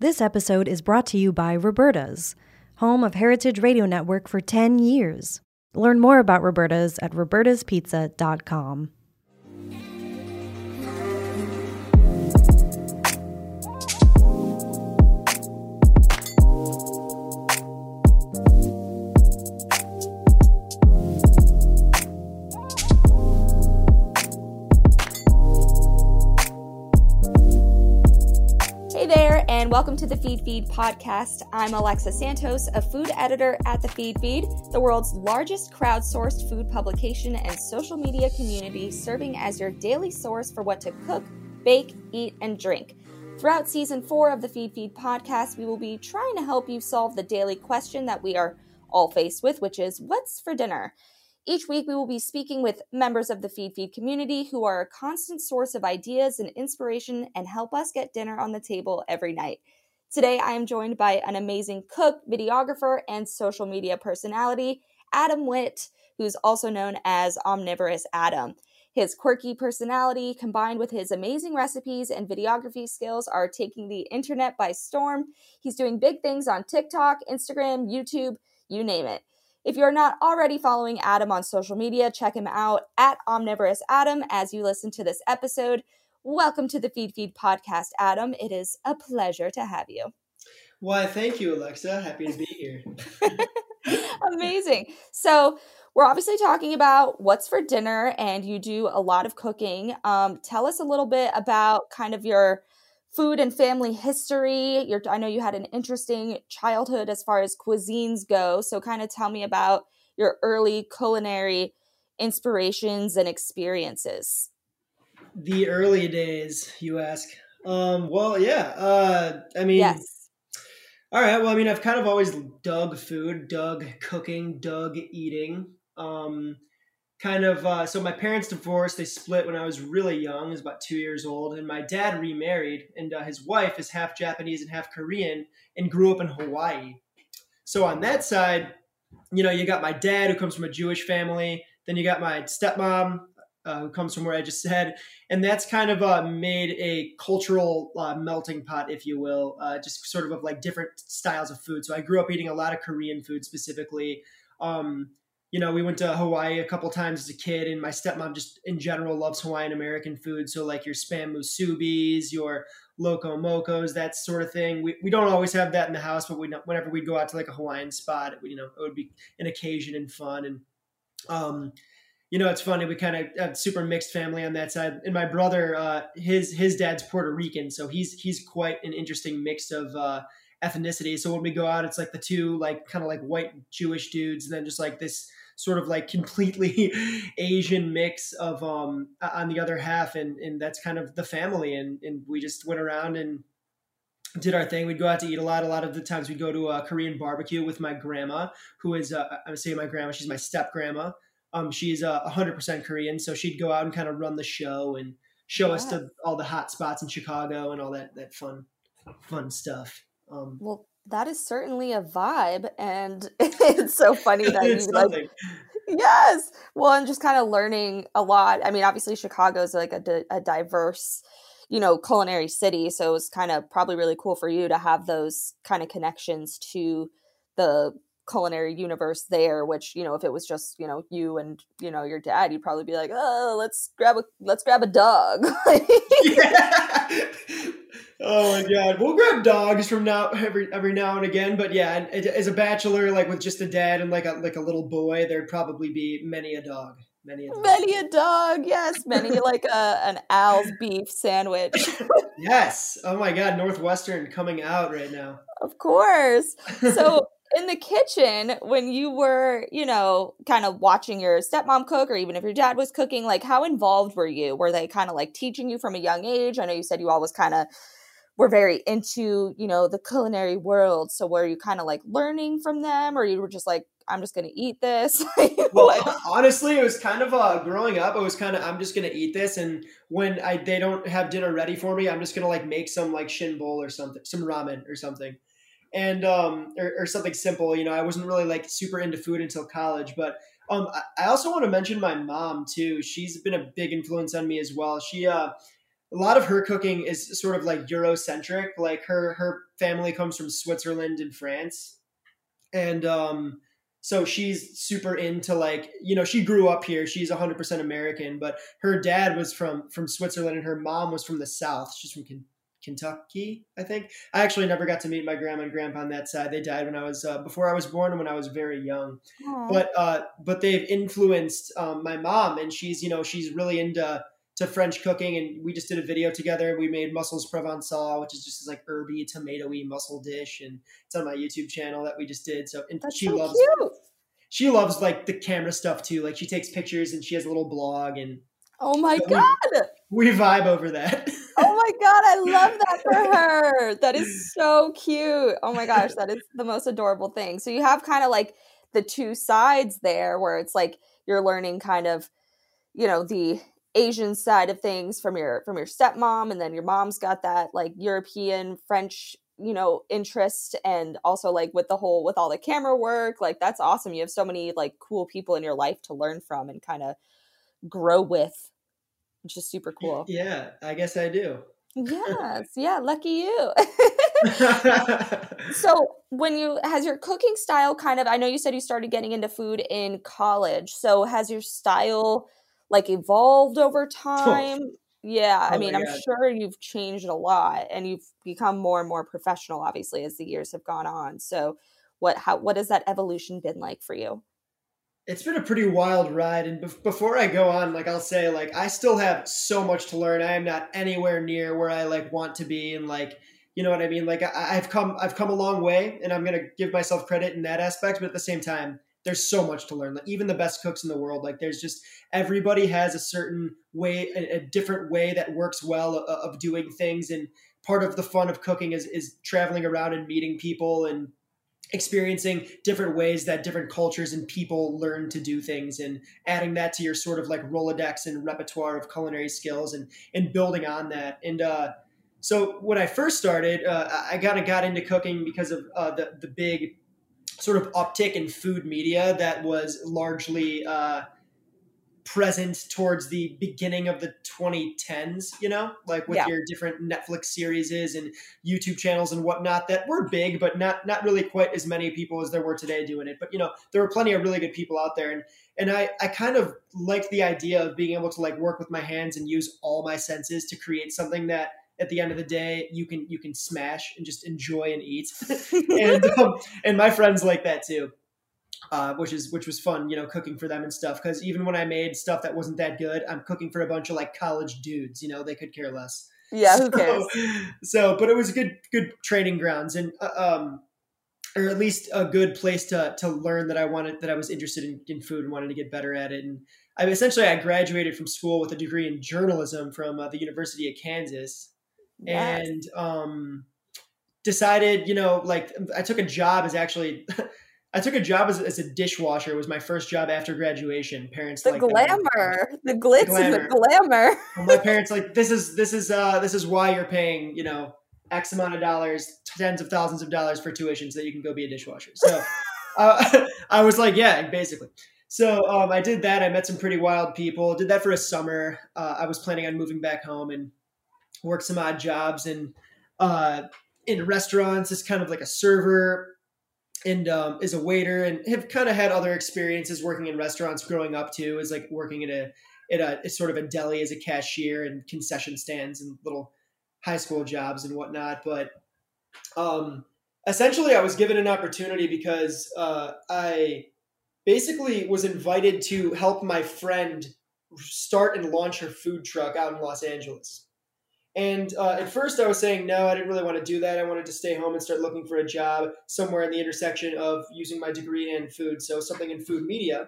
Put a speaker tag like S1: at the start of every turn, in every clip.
S1: This episode is brought to you by Roberta's, home of Heritage Radio Network for 10 years. Learn more about Roberta's at robertaspizza.com.
S2: And welcome to the Feed podcast. I'm Alexa Santos, a food editor at the Feed, the world's largest crowdsourced food publication and social media community, serving as your daily source for what to cook, bake, eat, and drink. Throughout season 4 of the Feed podcast, we will be trying to help you solve the daily question that we are all faced with, which is, what's for dinner? Each week, we will be speaking with members of the Feed community who are a constant source of ideas and inspiration and help us get dinner on the table every night. Today, I am joined by an amazing cook, videographer, and social media personality, Adam Witt, who's also known as Omnivorous Adam. His quirky personality, combined with his amazing recipes and videography skills, are taking the internet by storm. He's doing big things on TikTok, Instagram, YouTube, you name it. If you're not already following Adam on social media, check him out at Omnivorous Adam as you listen to this episode. Welcome to the Feed podcast, Adam. It is a pleasure to have you.
S3: Why, thank you, Alexa. Happy to be here.
S2: Amazing. So we're obviously talking about what's for dinner, and you do a lot of cooking. Tell us a little bit about kind of your food and family history. I know you had an interesting childhood as far as cuisines go. So kind of tell me about your early culinary inspirations and experiences.
S3: The early days, you ask. Yes. All right. Well, I've kind of always dug food, dug cooking, dug eating. So my parents divorced. They split when I was really young. I was about 2 years old. And my dad remarried. And his wife is half Japanese and half Korean and grew up in Hawaii. So on that side, you got my dad who comes from a Jewish family. Then you got my stepmom who comes from where I just said. And that's kind of made a cultural melting pot, if you will, just sort of like different styles of food. So I grew up eating a lot of Korean food specifically. We went to Hawaii a couple times as a kid, and my stepmom just in general loves Hawaiian American food. So like your spam musubis, your loco mocos, that sort of thing. We don't always have that in the house, but whenever we go out to like a Hawaiian spot, it would be an occasion and fun. And, it's funny. We kind of have super mixed family on that side. And my brother, his dad's Puerto Rican. So he's quite an interesting mix of, ethnicity. So when we go out, it's like the two, like kind of like white Jewish dudes, and then just like this sort of like completely Asian mix of on the other half, and that's kind of the family, and we just went around and did our thing. We'd go out to eat a lot of the times we'd go to a Korean barbecue with my grandma, who is I would say my grandma, she's my step grandma. She's 100% Korean, so she'd go out and kind of run the show and show us to all the hot spots in Chicago and all that fun stuff.
S2: Well, that is certainly a vibe, and it's so funny that you like. Yes, well, and just kind of learning a lot. Obviously, Chicago is like a diverse, culinary city, so it was kind of probably really cool for you to have those kind of connections to the culinary universe there. Which if it was just you and your dad, you'd probably be like, oh, let's grab a dog.
S3: Yeah. Oh my God. We'll grab dogs from every now and again. But yeah, as a bachelor, like with just a dad and like a little boy, there'd probably be many a dog. Many a dog.
S2: Yes. Many like an Al's beef sandwich.
S3: Yes. Oh my God. Northwestern coming out right now.
S2: Of course. So in the kitchen, when you were, kind of watching your stepmom cook, or even if your dad was cooking, like how involved were you? Were they kind of like teaching you from a young age? I know you said you always kind of were very into, the culinary world. So were you kind of like learning from them, or you were just like, I'm just going to eat this?
S3: Well, honestly, it was kind of growing up. It was kind of, I'm just going to eat this. And when they don't have dinner ready for me, I'm just going to like make some like shin bowl or something, some ramen or something. And, or something simple. I wasn't really like super into food until college, but I also want to mention my mom too. She's been a big influence on me as well. She, a lot of her cooking is sort of like Eurocentric. Like her family comes from Switzerland and France. And so she's super into like, she grew up here. She's 100% American, but her dad was from Switzerland and her mom was from the South. She's from Kentucky, I think. I actually never got to meet my grandma and grandpa on that side. They died when I was before I was born and when I was very young.
S2: Aww.
S3: But they've influenced my mom, and she's really into French cooking, and we just did a video together. We made mussels provençal, which is just this like herby, tomatoey mussel dish, and it's on my YouTube channel that we just did. So and
S2: That's
S3: she
S2: so
S3: loves
S2: cute.
S3: she loves like the camera stuff too. Like she takes pictures and she has a little blog, and
S2: Oh my
S3: so
S2: God.
S3: we vibe over that.
S2: Oh my God, I love that for her. That is so cute. Oh my gosh, that is the most adorable thing. So you have kind of like the two sides there where it's like you're learning kind of, the Asian side of things from your stepmom, and then your mom's got that like European French, interest, and also like with all the camera work. Like that's awesome. You have so many like cool people in your life to learn from and kind of grow with, which is super cool.
S3: Yeah, I guess I do.
S2: Yes, yeah, lucky you. So has your cooking style kind of, I know you said you started getting into food in college, so has your style like evolved over time? Yeah, I
S3: Oh
S2: mean,
S3: my
S2: I'm
S3: God.
S2: sure you've changed a lot and you've become more and more professional, obviously, as the years have gone on. So what has that evolution been like for you?
S3: It's been a pretty wild ride, and before I go on, like I'll say, like I still have so much to learn. I am not anywhere near where I like want to be, and like you know what I mean. Like I've come a long way, and I'm gonna give myself credit in that aspect. But at the same time, there's so much to learn. Like even the best cooks in the world, like there's just everybody has a certain way, a different way that works well of doing things, and part of the fun of cooking is traveling around and meeting people and experiencing different ways that different cultures and people learn to do things, and adding that to your sort of like Rolodex and repertoire of culinary skills, and building on that. And so when I first started, I kind of got into cooking because of the big sort of uptick in food media that was largely present towards the beginning of the 2010s, like with your different Netflix series and YouTube channels and whatnot that were big, but not really quite as many people as there were today doing it. But, there were plenty of really good people out there. And I kind of liked the idea of being able to like work with my hands and use all my senses to create something that at the end of the day, you can smash and just enjoy and eat. And my friends like that too. Which was fun, cooking for them and stuff. Because even when I made stuff that wasn't that good, I'm cooking for a bunch of like college dudes. They could care less.
S2: Yeah, who cares?
S3: But it was good training grounds, and or at least a good place to learn that I was interested in food and wanted to get better at it. And I graduated from school with a degree in journalism from the University of Kansas,
S2: Yes.
S3: and decided, like I took a job as actually. I took a job as a dishwasher. It was my first job after graduation. Parents
S2: The
S3: like
S2: glamour, the glitz and the glamour.
S3: Well, my parents like this is why you're paying X amount of dollars, tens of thousands of dollars for tuition so that you can go be a dishwasher. So I was like, yeah, basically. So I did that. I met some pretty wild people. Did that for a summer. I was planning on moving back home and worked some odd jobs and in restaurants as kind of like a server. And is a waiter, and have kind of had other experiences working in restaurants growing up too, is like working at a sort of a deli as a cashier and concession stands and little high school jobs and whatnot. But essentially I was given an opportunity because I basically was invited to help my friend start and launch her food truck out in Los Angeles. And at first I was saying, no, I didn't really want to do that. I wanted to stay home and start looking for a job somewhere in the intersection of using my degree in food. So something in food media.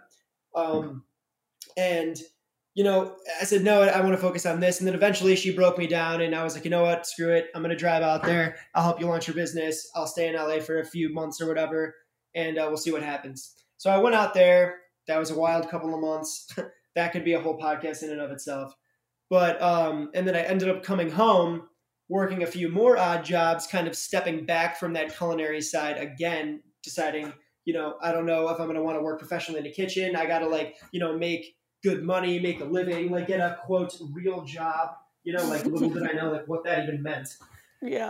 S3: And, I said, no, I want to focus on this. And then eventually she broke me down and I was like, you know what, screw it. I'm going to drive out there. I'll help you launch your business. I'll stay in LA for a few months or whatever. And we'll see what happens. So I went out there. That was a wild couple of months. That could be a whole podcast in and of itself. But, and then I ended up coming home, working a few more odd jobs, kind of stepping back from that culinary side again, deciding, I don't know if I'm going to want to work professionally in the kitchen. I got to make good money, make a living, like get a quote real job, like little did I know like what that even meant.
S2: Yeah.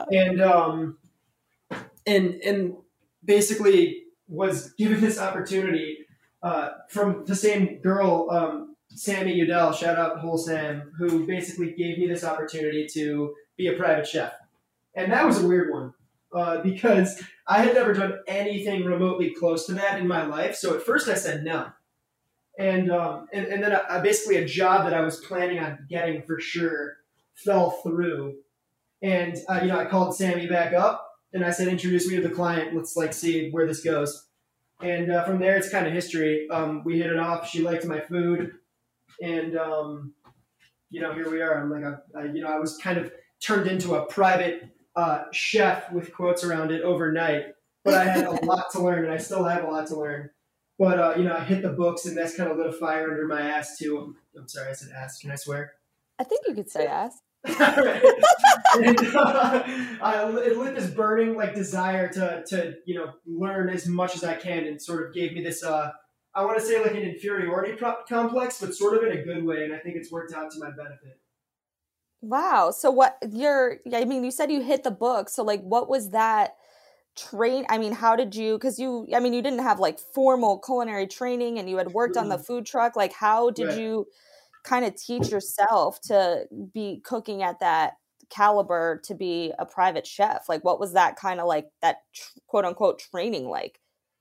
S3: And basically was given this opportunity from the same girl, Sammy Udell, shout out Whole Sam, who basically gave me this opportunity to be a private chef. And that was a weird one because I had never done anything remotely close to that in my life. So at first I said no. And then I basically a job that I was planning on getting for sure fell through. And, I called Sammy back up and I said, introduce me to the client. Let's see where this goes. And from there, it's kind of history. We hit it off. She liked my food. And, here we are. I was kind of turned into a private chef with quotes around it overnight. But I had a lot to learn and I still have a lot to learn. But, I hit the books and that's kind of lit a fire under my ass too. I'm sorry, I said ass. Can I swear?
S2: I think you could say ass.
S3: Right. And it lit this burning desire to learn as much as I can, and sort of gave me this I want to say an inferiority complex, but sort of in a good way, and I think it's worked out to my benefit.
S2: Wow. So you said you hit the book. So what was that how did you, because you didn't have formal culinary training and you had worked on the food truck. How did you kind of teach yourself to be cooking at that caliber to be a private chef? What was that kind of that quote unquote training like?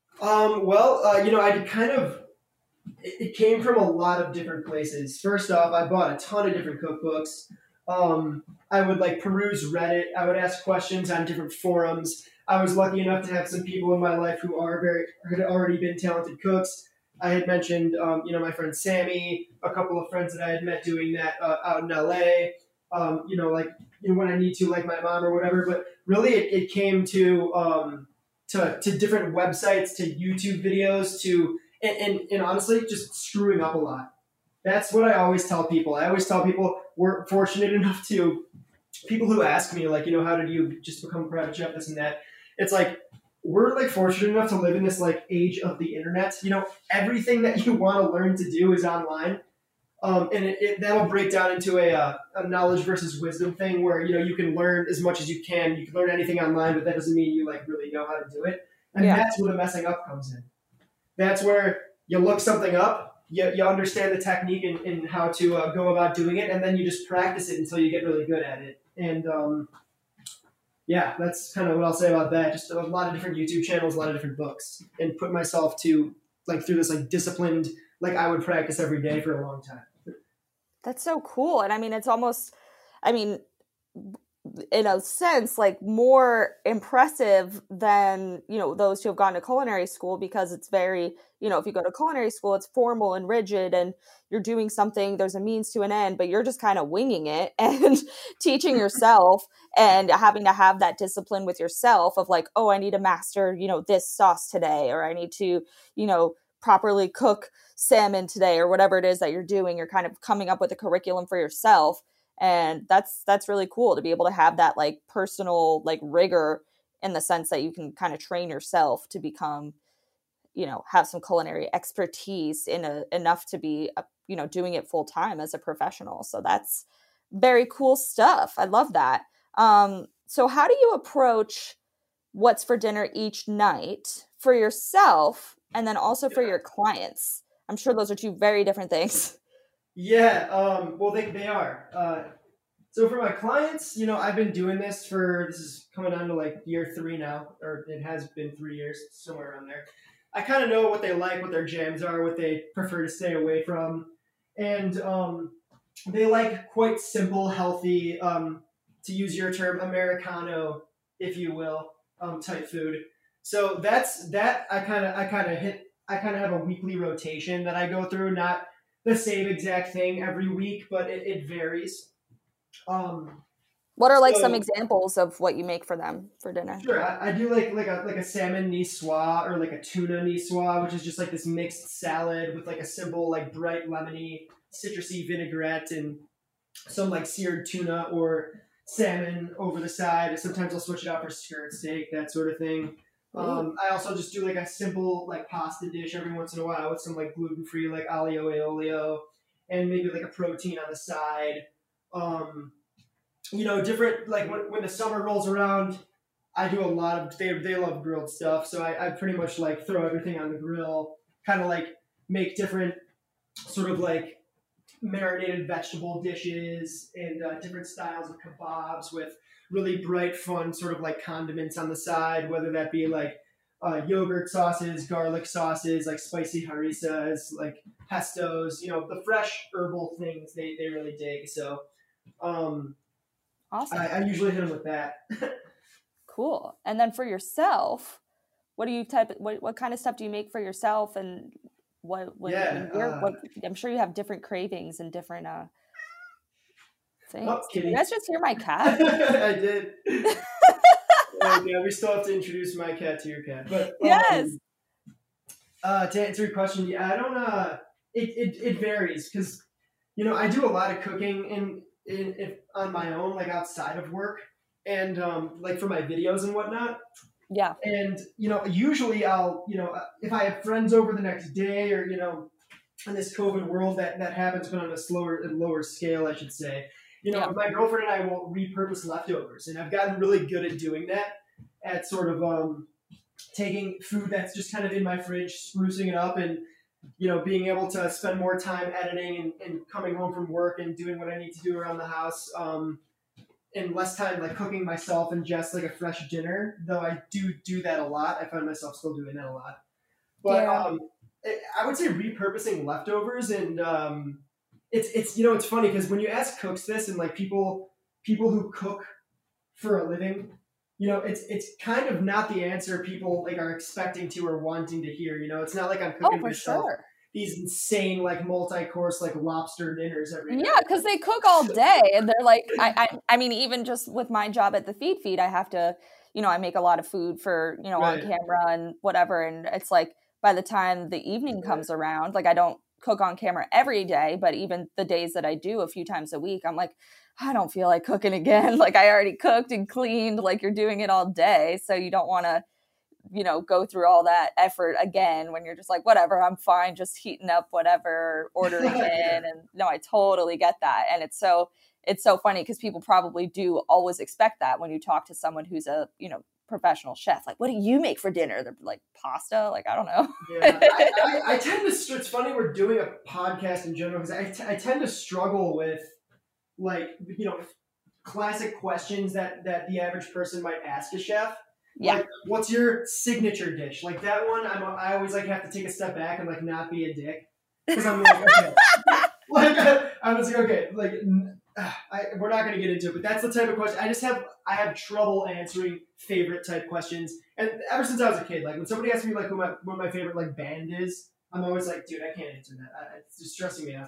S3: It came from a lot of different places. First off, I bought a ton of different cookbooks. I would peruse Reddit. I would ask questions on different forums. I was lucky enough to have some people in my life who had already been talented cooks. I had mentioned, my friend Sammy, a couple of friends that I had met doing that out in LA, when I need to, my mom or whatever. But really, it came to different websites, to YouTube videos, and honestly, just screwing up a lot. That's what I always tell people. I always tell people we're fortunate enough to people who ask me, how did you just become a private chef, this and that. It's we're fortunate enough to live in this age of the internet. Everything that you want to learn to do is online. And that'll break down into a knowledge versus wisdom thing where, you can learn as much as you can. You can learn anything online, but that doesn't mean you really know how to do it. And that's where the messing up comes in. That's where you look something up, you understand the technique and how to go about doing it, and then you just practice it until you get really good at it. And that's kind of what I'll say about that. Just a lot of different YouTube channels, a lot of different books, and put myself to through this disciplined, I would practice every day for a long time.
S2: That's so cool. And it's almost, in a sense, more impressive than, those who have gone to culinary school, because it's very, if you go to culinary school, it's formal and rigid and you're doing something, there's a means to an end, but you're just kind of winging it and teaching yourself and having to have that discipline with yourself of oh, I need to master, this sauce today, or I need to, properly cook salmon today, or whatever it is that you're doing. You're kind of coming up with a curriculum for yourself. And that's really cool to be able to have that personal rigor, in the sense that you can kind of train yourself to become, have some culinary expertise enough to be, doing it full time as a professional. So that's very cool stuff. I love that. So how do you approach what's for dinner each night for yourself and then also for your clients? I'm sure those are two very different things.
S3: Yeah, well, they are. So for my clients, I've been doing this this is coming on to year 3 now, or it has been 3 years, somewhere around there. I kind of know what they like, what their jams are, what they prefer to stay away from. And they like quite simple, healthy, to use your term, Americano, if you will, type food. So I kind of have a weekly rotation that I go through, not the same exact thing every week, but it varies.
S2: What are some examples of what you make for them for dinner?
S3: Sure, I do like a salmon niçoise, or a tuna niçoise, which is just this mixed salad with a simple bright lemony citrusy vinaigrette and some seared tuna or salmon over the side. Sometimes I'll switch it out for skirt steak, that sort of thing. I also just do a simple pasta dish every once in a while with some gluten-free aglio e olio and maybe a protein on the side. different, like when the summer rolls around, I do a lot of, they love grilled stuff. So I pretty much like throw everything on the grill, kind of like make different sort of like marinated vegetable dishes and different styles of kebabs with really bright, fun sort of like condiments on the side, whether that be like yogurt sauces, garlic sauces, like spicy harissas, like pestos, the fresh herbal things they really dig. So
S2: awesome.
S3: I usually hit them with that.
S2: Cool. And then for yourself, what kind of stuff do you make for yourself? And I'm sure you have different cravings and different things.
S3: Oh,
S2: did you guys just hear my cat?
S3: I did. Yeah, we still have to introduce my cat to your cat. But
S2: yes.
S3: To answer your question, yeah, I don't. It varies because I do a lot of cooking in on my own, like outside of work, and like for my videos and whatnot.
S2: Yeah.
S3: And usually I'll if I have friends over the next day, or in this COVID world that happens, but on a lower scale, I should say. My girlfriend and I will repurpose leftovers, and I've gotten really good at doing that, at sort of taking food that's just kind of in my fridge, sprucing it up, and being able to spend more time editing and coming home from work and doing what I need to do around the house, and less time like cooking myself and just like a fresh dinner. Though I do that a lot. I find myself still doing that a lot. But I would say repurposing leftovers, and it's funny because when you ask cooks this, and like people who cook for a living, it's kind of not the answer people like are expecting to or wanting to hear. It's not like I'm cooking myself these insane like multi-course like lobster dinners every day.
S2: Yeah, because they cook all day, and they're like, I mean, even just with my job at the feed, I have to, I make a lot of food for
S3: Right.
S2: on camera and whatever, and it's like by the time the evening comes around, like I don't cook on camera every day, but even the days that I do a few times a week, I'm like, I don't feel like cooking again. Like I already cooked and cleaned, like you're doing it all day. So you don't want to, go through all that effort again when you're just like, whatever, I'm fine, just heating up whatever, ordering in. And no, I totally get that. And it's so funny because people probably do always expect that when you talk to someone who's a, professional chef. Like, what do you make for dinner? They're like, pasta? Like, I don't know.
S3: Yeah, I tend to, it's funny we're doing a podcast in general because I tend to struggle with like, classic questions that the average person might ask a chef.
S2: Yeah.
S3: Like, what's your signature dish? Like that one, I always like have to take a step back and like not be a dick. Because I'm like, okay. I was like, okay, like, we're not going to get into it, but that's the type of question. I have trouble answering favorite type questions. And ever since I was a kid, like when somebody asks me like what my favorite like band is, I'm always like, dude, I can't answer that. It's just stressing me out.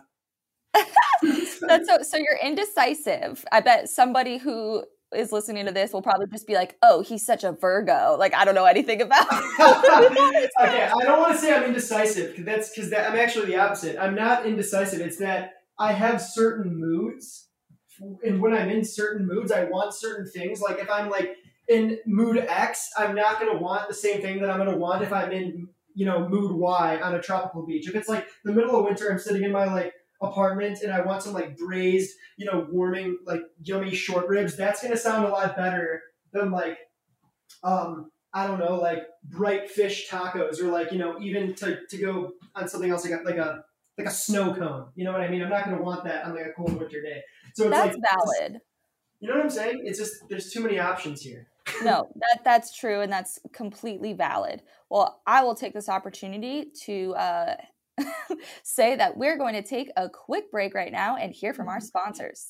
S2: So you're indecisive. I bet somebody who is listening to this will probably just be like, oh, he's such a Virgo. Like, I don't know anything about it.
S3: Okay, I don't want to say I'm indecisive because I'm actually the opposite. I'm not indecisive. It's that I have certain moods, and when I'm in certain moods, I want certain things. Like if I'm like in mood X, I'm not going to want the same thing that I'm going to want if I'm in mood Y on a tropical beach. If it's like the middle of winter, I'm sitting in my like apartment and I want some like braised, warming like yummy short ribs, that's gonna sound a lot better than like I don't know, like bright fish tacos, or like even to go on something else like a snow cone. You know what I mean? I'm not gonna want that on like a cold winter day. So it's
S2: that's
S3: like
S2: valid.
S3: You know what I'm saying? It's just there's too many options here.
S2: No, that's true, and that's completely valid. Well, I will take this opportunity to say that we're going to take a quick break right now and hear from our sponsors.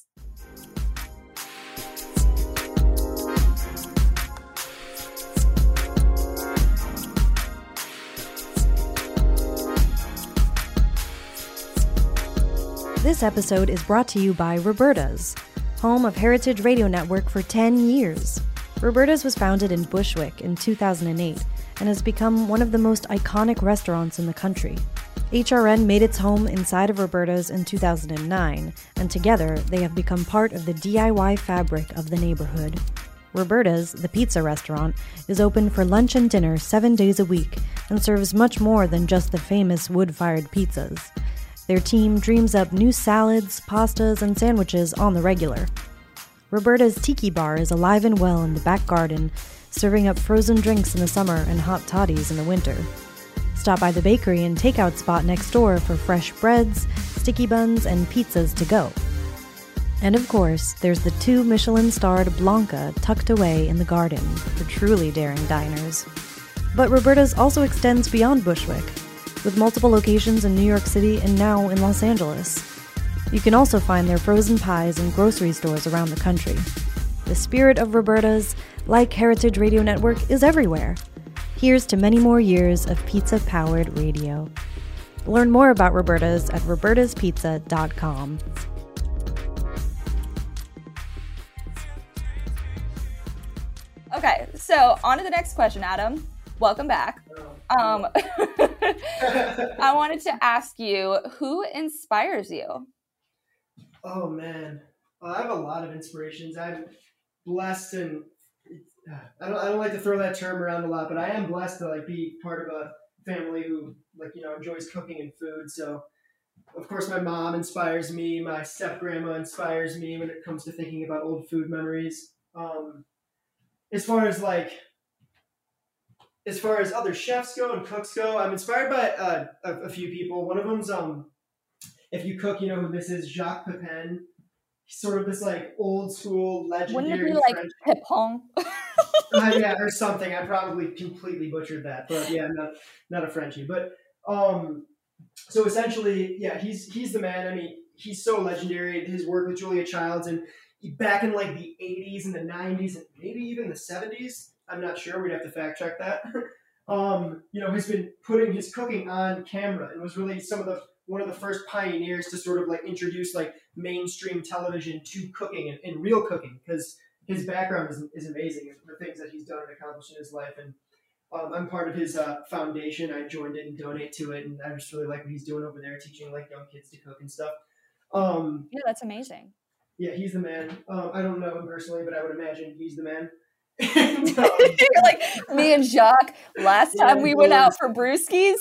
S1: This episode is brought to you by Roberta's, home of Heritage Radio Network for 10 years. Roberta's was founded in Bushwick in 2008 and has become one of the most iconic restaurants in the country. HRN made its home inside of Roberta's in 2009, and together they have become part of the DIY fabric of the neighborhood. Roberta's, the pizza restaurant, is open for lunch and dinner 7 days a week and serves much more than just the famous wood-fired pizzas. Their team dreams up new salads, pastas, and sandwiches on the regular. Roberta's Tiki Bar is alive and well in the back garden, serving up frozen drinks in the summer and hot toddies in the winter. Stop by the bakery and takeout spot next door for fresh breads, sticky buns, and pizzas to go. And of course, there's the 2 Michelin-starred Blanca tucked away in the garden for truly daring diners. But Roberta's also extends beyond Bushwick, with multiple locations in New York City and now in Los Angeles. You can also find their frozen pies in grocery stores around the country. The spirit of Roberta's, like Heritage Radio Network, is everywhere. Here's to many more years of pizza-powered radio. Learn more about Roberta's at robertaspizza.com.
S2: Okay, so on to the next question, Adam. Welcome back. I wanted to ask you, who inspires you?
S3: Oh, man. I have a lot of inspirations. I'm blessed, and I don't like to throw that term around a lot, but I am blessed to be part of a family who enjoys cooking and food. So, of course, my mom inspires me. My step-grandma inspires me when it comes to thinking about old food memories. As far as other chefs go and cooks go, I'm inspired by a few people. One of them's, if you cook, you know who this is, Jacques Pepin. He's sort of this old school legendary.
S2: Wouldn't it be Pepin?
S3: Yeah, or something. I probably completely butchered that, but yeah, not a Frenchie. But so essentially, yeah, he's the man. I mean, he's so legendary. His work with Julia Childs, and back in the 80s and the 90s and maybe even the 70s. I'm not sure. We'd have to fact check that. Has been putting his cooking on camera and was really one of the first pioneers to sort of introduce mainstream television to cooking and real cooking, because his background is amazing, and the things that he's done and accomplished in his life. And I'm part of his foundation. I joined it and donate to it, and I just really like what he's doing over there, teaching young kids to cook and stuff.
S2: Yeah, that's amazing.
S3: Yeah, he's the man. I don't know him personally, but I would imagine he's the man.
S2: You're like, me and Jacques, last time we went out for brewskis,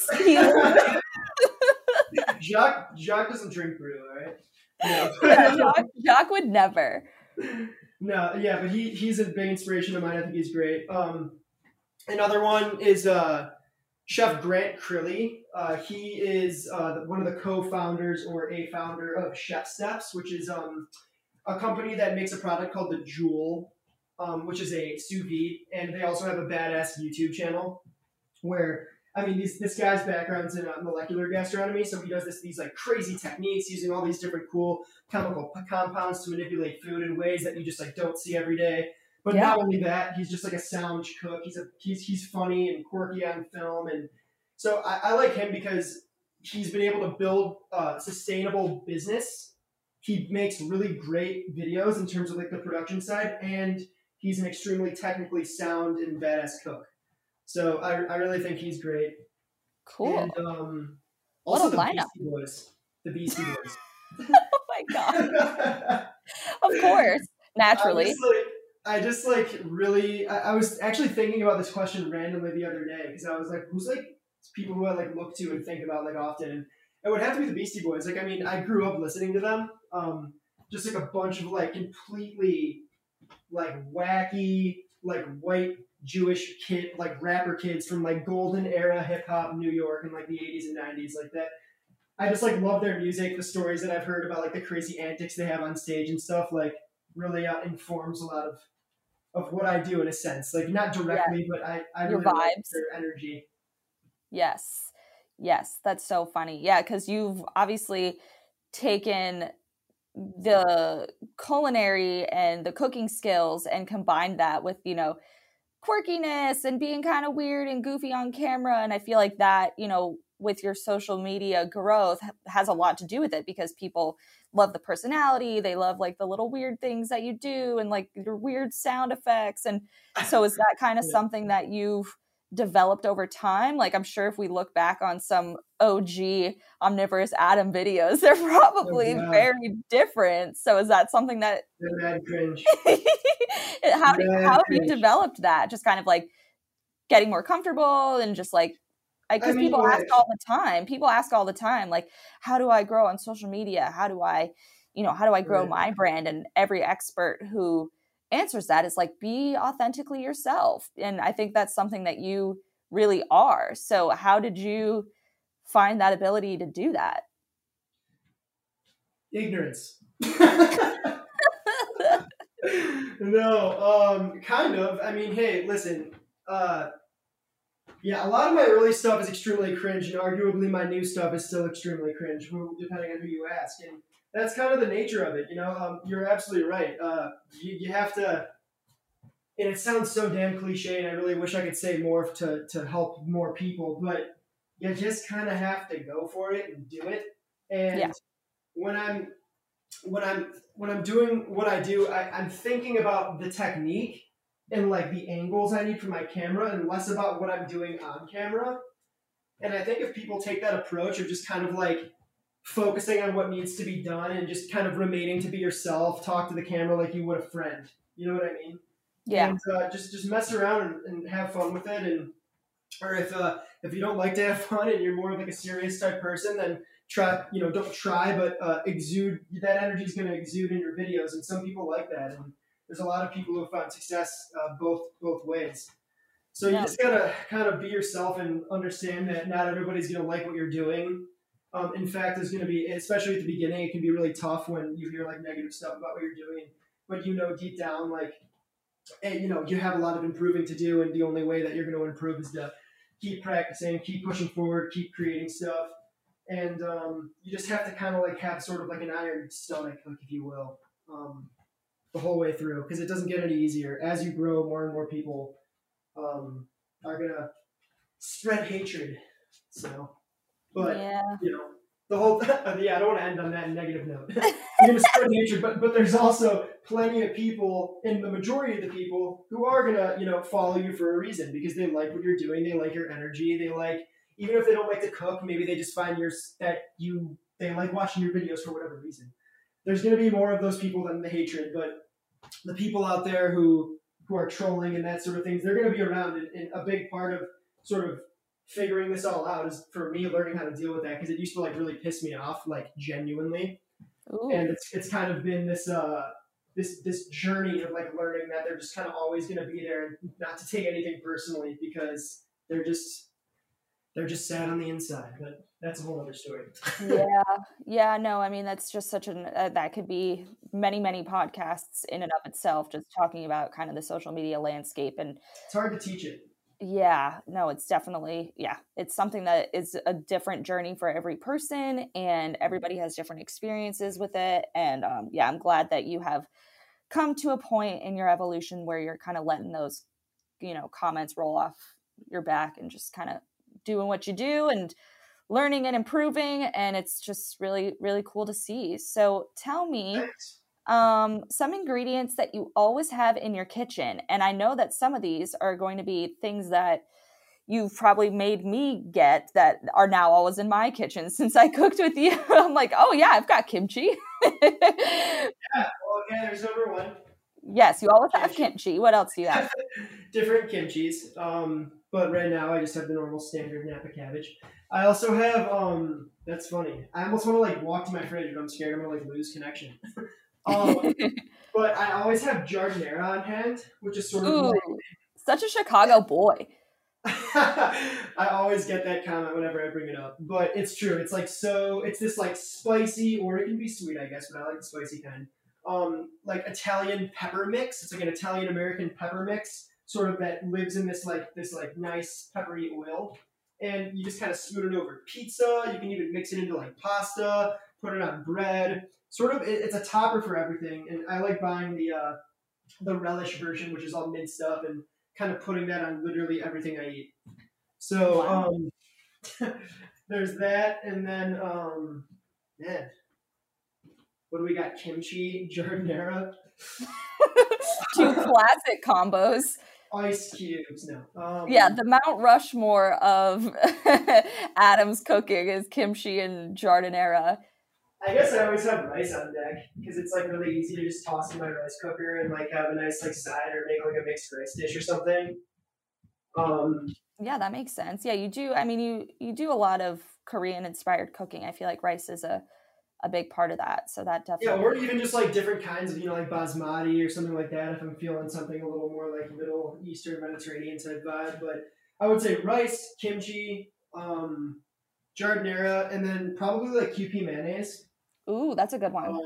S3: Jacques doesn't drink brew, all right? No.
S2: Yeah, Jacques would never.
S3: No, yeah, but he's a big inspiration of mine. I think he's great. Another one is Chef Grant Crilly. He is one of the co-founders or a founder of Chef Steps, which is a company that makes a product called the Joule, which is a sous vide, and they also have a badass YouTube channel where, this guy's background's in molecular gastronomy, so he does these crazy techniques using all these different cool chemical compounds to manipulate food in ways that you just don't see every day. But Not only that, he's just a sound cook. He's funny and quirky on film, and so I like him because he's been able to build a sustainable business. He makes really great videos in terms of the production side, and he's an extremely technically sound and badass cook. So I really think he's great.
S2: Cool.
S3: And also the
S2: lineup.
S3: Beastie Boys. The Beastie Boys.
S2: Oh my God. Of course. Naturally.
S3: I was actually thinking about this question randomly the other day, because I was who's people who I look to and think about often, and it would have to be the Beastie Boys. I grew up listening to them. Just a bunch of completely wacky white Jewish kid rapper kids from golden era hip hop New York in the 80s and 90s that. I just love their music. The stories that I've heard about the crazy antics they have on stage and stuff really informs a lot of what I do in a sense. Not directly, but I
S2: your
S3: really
S2: vibes,
S3: like their energy.
S2: Yes, that's so funny. Yeah, because you've obviously taken the culinary and the cooking skills and combined that with quirkiness and being kind of weird and goofy on camera, and I feel like that with your social media growth has a lot to do with it, because people love the personality. They love the little weird things that you do and your weird sound effects. And so is that kind of something that you've developed over time? I'm sure if we look back on some OG Omnivorous Adam videos, they're probably very different. So is that something that
S3: cringe.
S2: how have you developed that? Just kind of getting more comfortable and just because people ask all the time. People ask all the time, how do I grow on social media? How do I, how do I grow
S3: Right.
S2: my brand? And every expert who answers that is like, be authentically yourself. And I think that's something that you really are. So how did you find that ability to do that?
S3: Ignorance. No, kind of. I mean, hey, listen. Yeah, a lot of my early stuff is extremely cringe, and arguably my new stuff is still extremely cringe, depending on who you ask. And that's kind of the nature of it, You're absolutely right. You have to, and it sounds so damn cliche, and I really wish I could say more to help more people, but you just kind of have to go for it and do it. And
S2: Yeah.
S3: when I'm doing what I do, I'm thinking about the technique and like the angles I need for my camera and less about what I'm doing on camera. And I think if people take that approach of just kind of like focusing on what needs to be done and just kind of remaining to be yourself, talk to the camera like you would a friend. You know what I mean?
S2: Yeah.
S3: And just mess around and have fun with it. And or if you don't like to have fun and you're more of like a serious type person, then don't try, but exude. That energy is going to exude in your videos, and some people like that. And there's a lot of people who have found success both ways. So you just gotta kind of be yourself and understand that not everybody's gonna like what you're doing. In fact, there's gonna be, especially at the beginning, it can be really tough when you hear like negative stuff about what you're doing, but deep down, like, and you have a lot of improving to do, and the only way that you're going to improve is to keep practicing, keep pushing forward, keep creating stuff, and you just have to kind of like have sort of like an iron stomach, like if you will, the whole way through, because it doesn't get any easier. As you grow, more and more people are gonna spread hatred. So, but the whole I don't want to end on that negative note. You're gonna spread hatred, but there's also plenty of people, and the majority of the people who are gonna follow you for a reason, because they like what you're doing, they like your energy, they like, even if they don't like to cook, maybe they just find they like watching your videos for whatever reason. There's gonna be more of those people than the hatred, but the people out there who are trolling and that sort of things, they're gonna be around, and a big part of sort of figuring this all out is for me learning how to deal with that, because it used to like really piss me off, like genuinely. Ooh. And it's kind of been this this journey of like learning that they're just kind of always going to be there, and not to take anything personally, because they're just sad on the inside. But that's a whole other story.
S2: Yeah. No, I mean, that's just such that could be many podcasts in and of itself, just talking about kind of the social media landscape, and
S3: it's hard to teach it.
S2: Yeah, no, it's definitely, it's something that is a different journey for every person, and everybody has different experiences with it. And I'm glad that you have come to a point in your evolution where you're kind of letting those, comments roll off your back and just kind of doing what you do and learning and improving. And it's just really, really cool to see. So tell me,
S3: Thanks.
S2: Some ingredients that you always have in your kitchen. And I know that some of these are going to be things that you've probably made me get that are now always in my kitchen since I cooked with you. I'm like, oh yeah, I've got kimchi.
S3: There's number one.
S2: Yes, you always have kimchi. What else do you have?
S3: Different kimchis. But right now I just have the normal standard Napa cabbage. I also have, that's funny, I almost want to like walk to my fridge, but I'm scared I'm going to like lose connection. But I always have Giardiniera on hand, which is sort of like,
S2: such a Chicago boy.
S3: I always get that comment whenever I bring it up, but it's true. It's like, it's this like spicy, or it can be sweet, I guess, but I like the spicy kind. Like Italian pepper mix. It's like an Italian American pepper mix, sort of, that lives in this nice peppery oil, and you just kind of smoot it over pizza. You can even mix it into like pasta, put it on bread. Sort of, it's a topper for everything, and I like buying the relish version, which is all minced up, and kind of putting that on literally everything I eat. So there's that, and then what do we got? Kimchi, Giardiniera.
S2: Two classic combos.
S3: Ice cubes, no.
S2: The Mount Rushmore of Adam's cooking is kimchi and Giardiniera.
S3: I guess I always have rice on deck, because it's like really easy to just toss in my rice cooker and like have a nice like side, or make like a mixed rice dish or something.
S2: Yeah, that makes sense. Yeah, you do. I mean, you do a lot of Korean inspired cooking. I feel like rice is a a big part of that. So that
S3: Yeah,
S2: definitely.
S3: or even just like different kinds of, like basmati or something like that if I'm feeling something a little more like Middle Eastern Mediterranean type vibe. But I would say rice, kimchi, jardinera, and then probably like Kewpie mayonnaise.
S2: Ooh, that's a good one.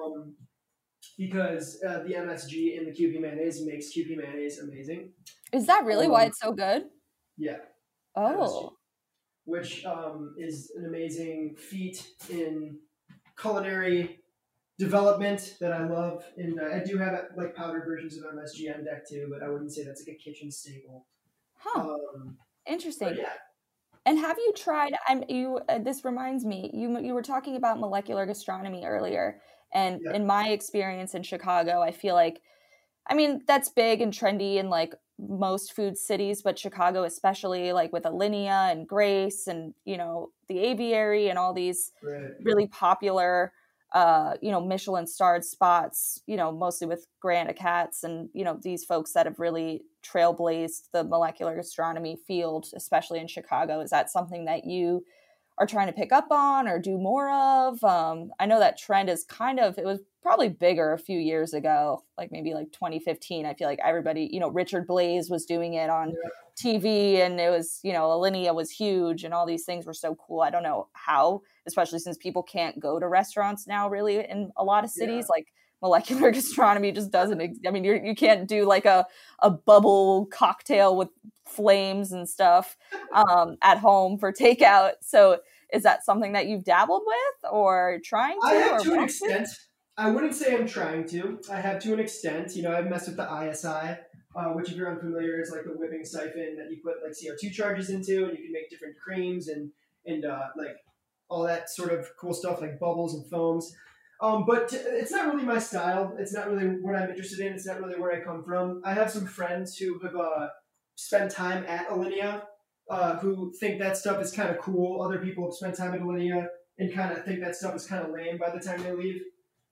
S3: Because the MSG in the Kewpie mayonnaise makes Kewpie mayonnaise amazing.
S2: Is that really why it's so good?
S3: Yeah.
S2: Oh.
S3: MSG, which is an amazing feat in culinary development that I love. And I do have like powdered versions of MSG on deck too, but I wouldn't say that's like a kitchen staple.
S2: Huh. Interesting.
S3: Yeah.
S2: And have you tried? This reminds me. You were talking about molecular gastronomy earlier, and in my experience in Chicago, I feel like, I mean, that's big and trendy in like most food cities, but Chicago especially, like with Alinea and Grace and the Aviary and all these really popular Michelin starred spots, mostly with Grant Achatz and, these folks that have really trailblazed the molecular gastronomy field, especially in Chicago. Is that something that you are trying to pick up on or do more of? I know that trend is it was probably bigger a few years ago, like maybe like 2015. I feel like everybody, Richard Blais was doing it on TV, and it was, Alinea was huge and all these things were so cool. I don't know how, especially since people can't go to restaurants now really in a lot of cities, like molecular gastronomy just doesn't I mean, you can't do like a bubble cocktail with flames and stuff at home for takeout. So is that something that you've dabbled with or trying to?
S3: I have to an extent. I wouldn't say I'm trying to. I have to an extent. I've messed with the ISI, which if you're unfamiliar is like the whipping siphon that you put like CO2 charges into, and you can make different creams and like all that sort of cool stuff like bubbles and foams. But it's not really my style. It's not really what I'm interested in. It's not really where I come from. I have some friends who have spent time at Alinea who think that stuff is kind of cool. Other people have spent time at Alinea and kind of think that stuff is kind of lame by the time they leave.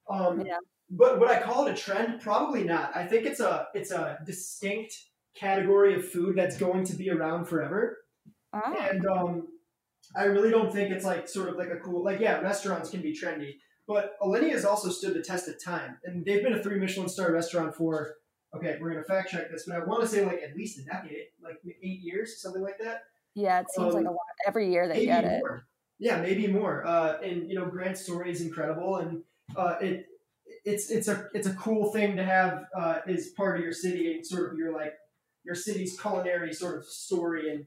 S3: But would I call it a trend? Probably not. I think it's a distinct category of food that's going to be around forever. And I really don't think it's like sort of like a cool, like, restaurants can be trendy. But Alinea has also stood the test of time, and they've been a 3 Michelin star restaurant for, okay, we're going to fact check this, but I want to say like at least a decade, like 8 years, something like that.
S2: Yeah, it seems like a lot. Every year they get it.
S3: More. Yeah, maybe more. And Grant's story is incredible, and it's a cool thing to have as part of your city and sort of your city's culinary sort of story,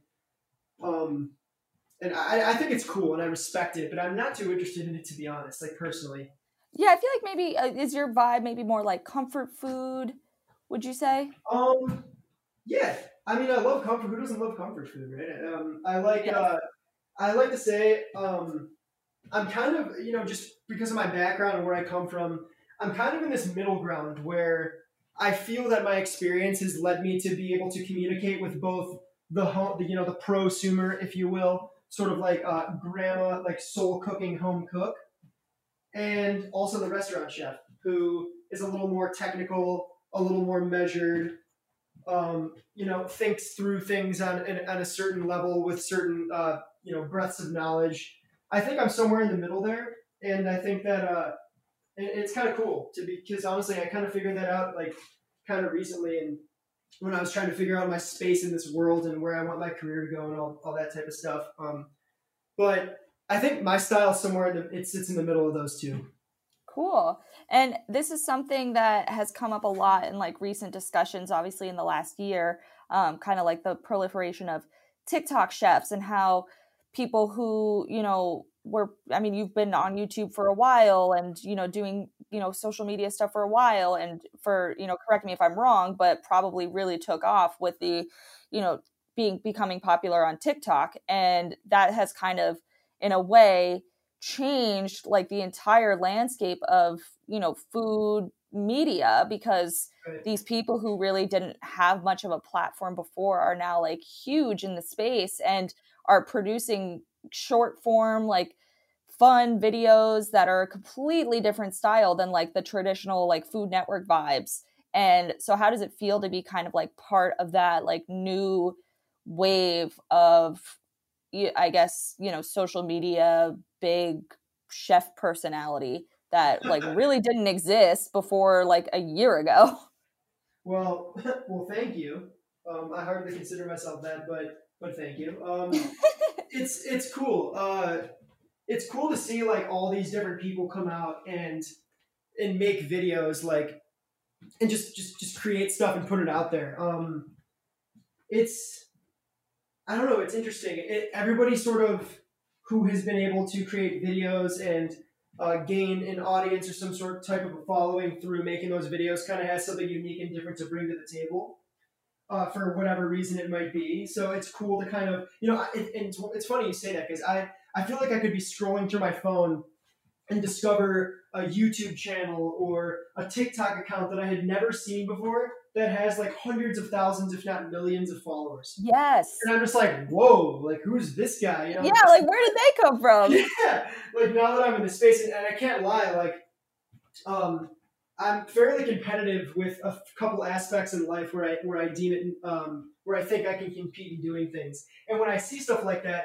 S3: and I think it's cool and I respect it, but I'm not too interested in it, to be honest, like personally.
S2: Yeah, I feel like maybe is your vibe maybe more like comfort food, would you say?
S3: Yeah. I mean, I love comfort. Who doesn't love comfort food, right? I like to say I'm kind of, just because of my background and where I come from, I'm kind of in this middle ground where I feel that my experience has led me to be able to communicate with both the prosumer, if you will, sort of like grandma, like soul cooking home cook, and also the restaurant chef who is a little more technical, a little more measured, thinks through things on a certain level with certain, breadths of knowledge. I think I'm somewhere in the middle there, and I think that it's kind of cool because honestly, I kind of figured that out like kind of recently, and when I was trying to figure out my space in this world and where I want my career to go and all that type of stuff. But I think my style somewhere it sits in the middle of those two.
S2: Cool. And this is something that has come up a lot in like recent discussions, obviously in the last year, kind of like the proliferation of TikTok chefs and how people who, you've been on YouTube for a while and, doing, social media stuff for a while and for, correct me if I'm wrong, but probably really took off with the, becoming popular on TikTok. And that has kind of, in a way, changed like the entire landscape of, food media, because these people who really didn't have much of a platform before are now like huge in the space and are producing short form, like fun videos that are a completely different style than like the traditional like Food Network vibes. And so how does it feel to be kind of like part of that like new wave of, I guess, social media, big chef personality that like really didn't exist before like a year ago.
S3: Well, thank you. I hardly consider myself that, but thank you. It's cool. It's cool to see like all these different people come out and make videos, like, and just create stuff and put it out there. It's, I don't know, it's interesting. Everybody sort of who has been able to create videos and gain an audience or some sort of type of a following through making those videos kind of has something unique and different to bring to the table, for whatever reason it might be. So it's cool to kind of, it's funny you say that, because I feel like I could be scrolling through my phone and discover a YouTube channel or a TikTok account that I had never seen before that has like hundreds of thousands, if not millions of followers.
S2: Yes.
S3: And I'm just like, whoa, like who's this guy?
S2: Yeah, like where did they come from?
S3: Yeah, like now that I'm in the space, and I can't lie, like, I'm fairly competitive with a couple aspects in life where I deem it, where I think I can compete in doing things. And when I see stuff like that,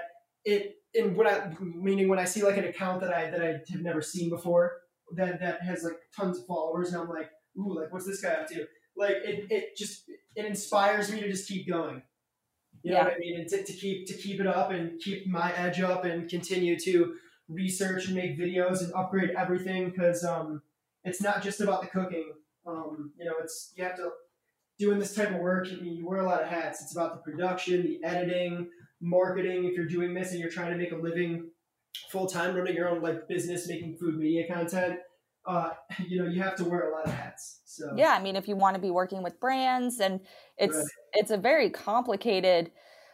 S3: when I see like an account that I have never seen before that has like tons of followers, and I'm like, ooh, like what's this guy up to? Like it inspires me to just keep going. You know what I mean? And to keep it up and keep my edge up and continue to research and make videos and upgrade everything, because it's not just about the cooking. You have to, doing this type of work, you wear a lot of hats. It's about the production, the editing, marketing. If you're doing this and you're trying to make a living full time, running your own like business, making food media content, you have to wear a lot of hats. So
S2: yeah, I mean, if you want to be working with brands, and it's a very complicated,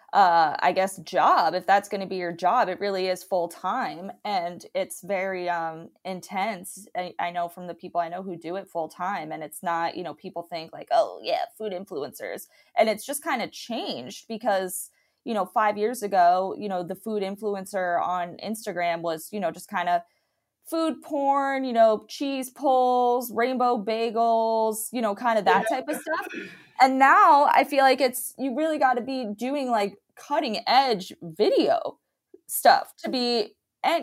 S2: I guess, job. If that's going to be your job, it really is full time, and it's very intense. I know from the people I know who do it full time, and it's not, people think like, oh yeah, food influencers, and it's just kind of changed because 5 years ago, the food influencer on Instagram was, just kind of food porn, cheese pulls, rainbow bagels, kind of that type of stuff. And now I feel like you really got to be doing like cutting edge video stuff to be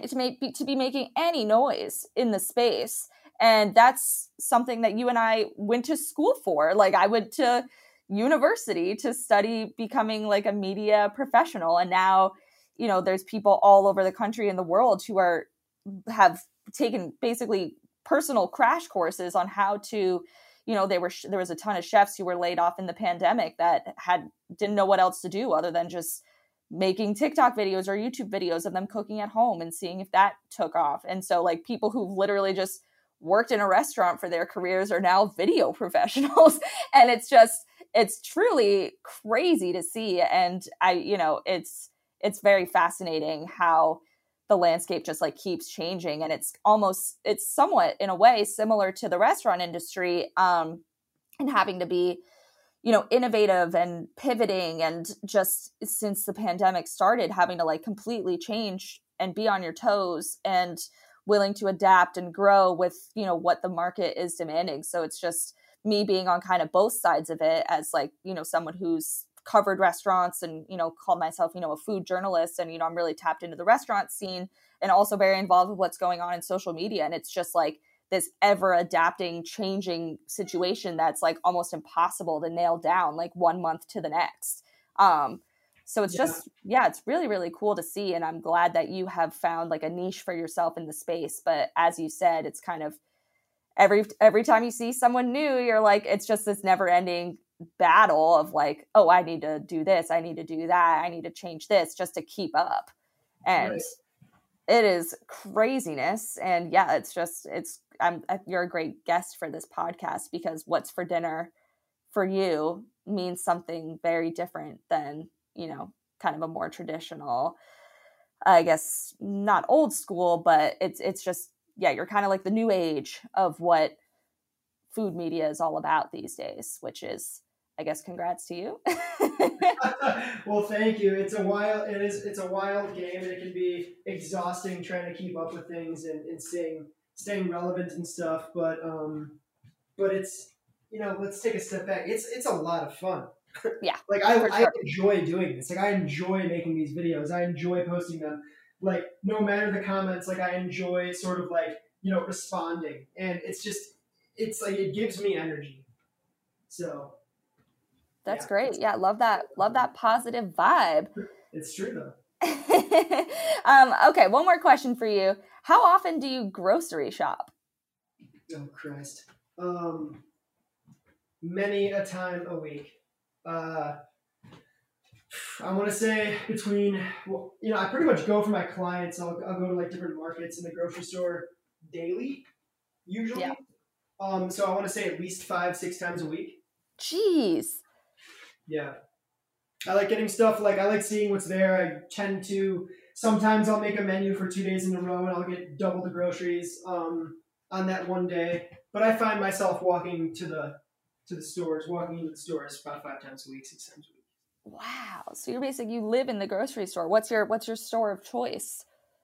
S2: making any noise in the space. And that's something that you and I went to school for. Like I went to university to study becoming like a media professional. And now, there's people all over the country and the world who have taken basically personal crash courses on how to, there was a ton of chefs who were laid off in the pandemic that didn't know what else to do other than just making TikTok videos or YouTube videos of them cooking at home and seeing if that took off. And so like people who literally just worked in a restaurant for their careers are now video professionals. And it's truly crazy to see. And it's very fascinating how the landscape just like keeps changing, and it's somewhat in a way similar to the restaurant industry, and having to be, innovative and pivoting, and just since the pandemic started, having to like completely change and be on your toes and willing to adapt and grow with, what the market is demanding. So it's just me being on kind of both sides of it as like, someone who's covered restaurants and, called myself, a food journalist. And, I'm really tapped into the restaurant scene and also very involved with what's going on in social media. And it's just like this ever adapting, changing situation that's like almost impossible to nail down like 1 month to the next. So it's it's really, really cool to see. And I'm glad that you have found like a niche for yourself in the space. But as you said, it's kind of every time you see someone new, you're like, it's just this never ending battle of like, oh, I need to do this, I need to do that, I need to change this just to keep up. And it is craziness. And yeah, you're a great guest for this podcast, because what's for dinner for you means something very different than, kind of a more traditional, I guess, not old school, but it's just, you're kind of like the new age of what food media is all about these days, which is, I guess, congrats to you.
S3: Well, thank you. It's a wild game, and it can be exhausting trying to keep up with things and staying relevant and stuff. But it's, let's take a step back. It's a lot of fun.
S2: Yeah.
S3: Like I enjoy doing this. Like I enjoy making these videos. I enjoy posting them. Like no matter the comments, like I enjoy sort of like responding. And it's like, it gives me energy. So.
S2: That's great. Yeah. Love that positive vibe.
S3: It's true though.
S2: Okay. One more question for you. How often do you grocery shop?
S3: Oh, Christ. Many a time a week. I want to say I pretty much go for my clients. I'll go to like different markets in the grocery store daily, usually.
S2: Yeah.
S3: So I want to say at least 5-6 times a week.
S2: Jeez.
S3: Yeah. I like getting stuff, I like seeing what's there. Sometimes I'll make a menu for 2 days in a row and I'll get double the groceries on that one day. But I find myself walking into the stores about 5 times a week, 6 times a week.
S2: Wow. So you live in the grocery store. What's your store of choice?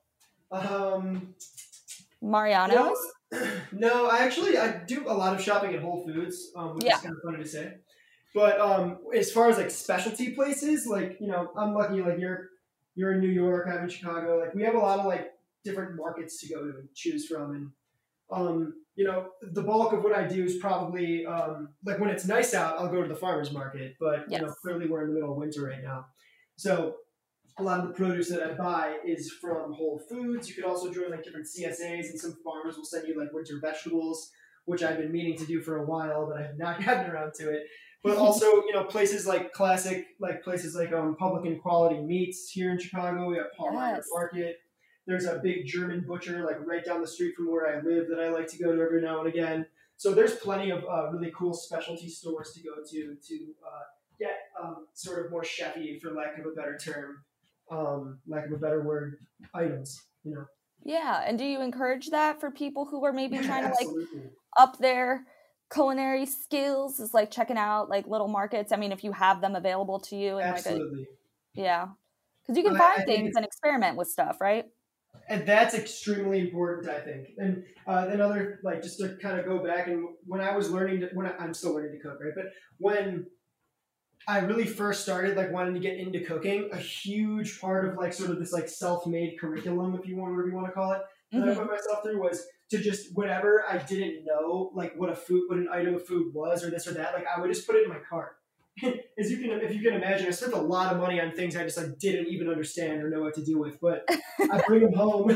S2: Mariano's?
S3: No, I do a lot of shopping at Whole Foods, which is kind of funny to say. But as far as like specialty places, I'm lucky. Like you're in New York, I'm in Chicago. Like we have a lot of like different markets to go to and choose from, and the bulk of what I do is probably like when it's nice out, I'll go to the farmer's market. But clearly we're in the middle of winter right now, so a lot of the produce that I buy is from Whole Foods. You could also join like different CSAs, and some farmers will send you like winter vegetables, which I've been meaning to do for a while, but I have not gotten around to it. But also, places like Public and Quality Meats here in Chicago. We have Paul Reinert Market. There's a big German butcher like right down the street from where I live that I like to go to every now and again. So there's plenty of really cool specialty stores to go to get sort of more chefy, for lack of a better term, lack of a better word, items.
S2: Yeah, and do you encourage that for people who are maybe trying to
S3: Absolutely.
S2: Up their culinary skills, is like checking out like little markets? I mean, if you have them available to you. And
S3: Absolutely.
S2: Because you can find things and experiment with stuff, right?
S3: And that's extremely important, I think. And another, just to kind of go back, and when I was I'm still learning to cook, right? But when I really first started, wanting to get into cooking, a huge part of sort of this self-made curriculum, if you want, whatever you want to call it, that I put myself through was to just, whatever I didn't know, what an item of food was or this or that, I would just put it in my cart. If you can imagine, I spent a lot of money on things I just didn't even understand or know what to do with. But I bring them home.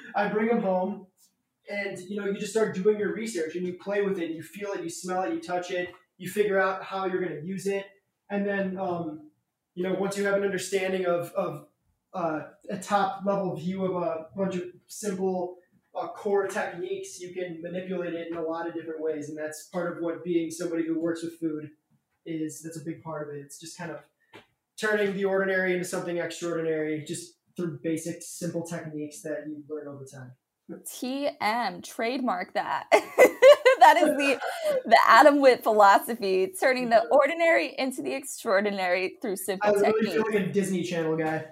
S3: And you just start doing your research and you play with it. And you feel it, you smell it, you touch it, you figure out how you're going to use it, and then once you have an understanding of a top level view of a bunch of simple core techniques, you can manipulate it in a lot of different ways. And that's part of what being somebody who works with food is. That's a big part of it. It's just kind of turning the ordinary into something extraordinary, just through basic, simple techniques that you learn over time.
S2: TM, trademark that. That is the Adam Witt philosophy, turning the ordinary into the extraordinary through simple techniques.
S3: I really feel like a Disney Channel guy.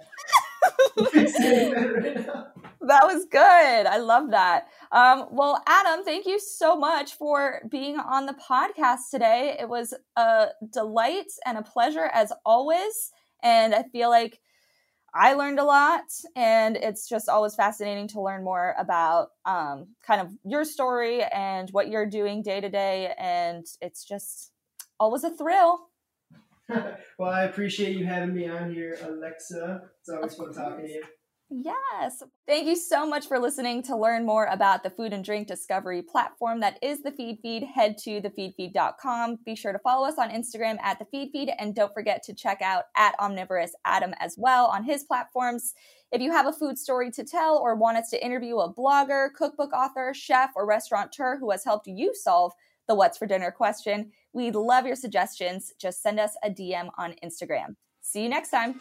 S2: That was good. I love that. Well, Adam, thank you so much for being on the podcast today. It was a delight and a pleasure as always. And I feel like I learned a lot, and it's just always fascinating to learn more about kind of your story and what you're doing day to day. And it's just always a thrill.
S3: Well, I appreciate you having me on here, Alexa. It's always fun talking to you.
S2: Yes. Thank you so much for listening. To learn more about the food and drink discovery platform that is the Feed Feed, head to thefeedfeed.com. Be sure to follow us on Instagram at the Feed Feed, and don't forget to check out at Omnivorous Adam as well on his platforms. If you have a food story to tell or want us to interview a blogger, cookbook author, chef, or restaurateur who has helped you solve the what's for dinner question, we'd love your suggestions. Just send us a DM on Instagram. See you next time.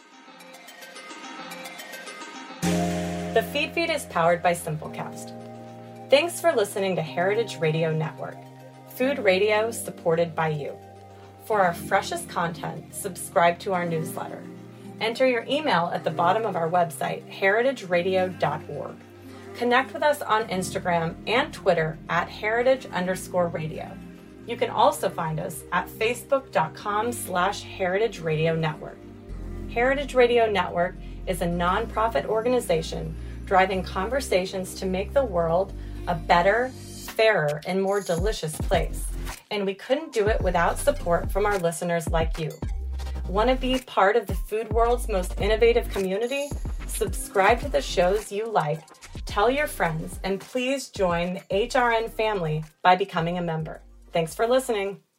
S4: The Feed Feed is powered by Simplecast. Thanks for listening to Heritage Radio Network, food radio supported by you. For our freshest content, subscribe to our newsletter. Enter your email at the bottom of our website, heritageradio.org. Connect with us on Instagram and Twitter at heritage_radio. You can also find us at facebook.com/Heritage Radio Network. Heritage Radio Network is a nonprofit organization driving conversations to make the world a better, fairer, and more delicious place. And we couldn't do it without support from our listeners like you. Want to be part of the food world's most innovative community? Subscribe to the shows you like, tell your friends, and please join the HRN family by becoming a member. Thanks for listening.